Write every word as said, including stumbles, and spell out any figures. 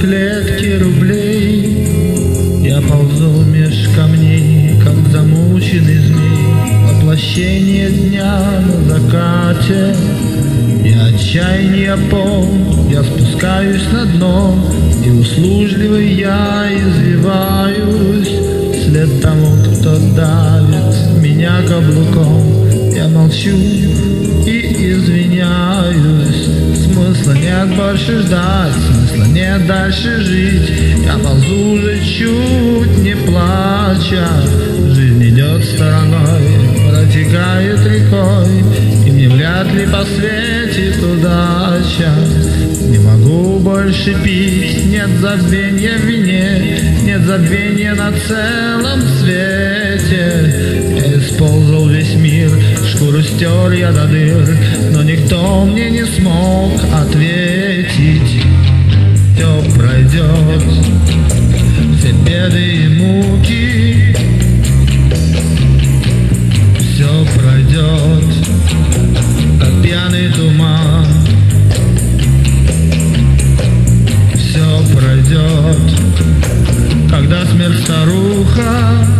клетки рублей. Я ползу меж камней, как замученный змей, воплощение дня на закате. И отчаяние полн, я спускаюсь на дно, и услужливый я извиваюсь вслед тому, кто давит меня каблуком. Я молчу и извиняюсь. Смысла нет больше ждать, смысла нет дальше жить. Я ползу уже чуть не плача. Жизнь идет стороной, протекает рекой, и мне вряд ли посветит удача. Не могу больше пить, нет забвения в вине, нет забвения на целом свете. Я использовал весь мир, шкуру стер я до дыр, но никто мне не смог ответить. Все пройдет, все беды и муки, все пройдет, как пьяный туман. Все пройдет, когда смерть старуха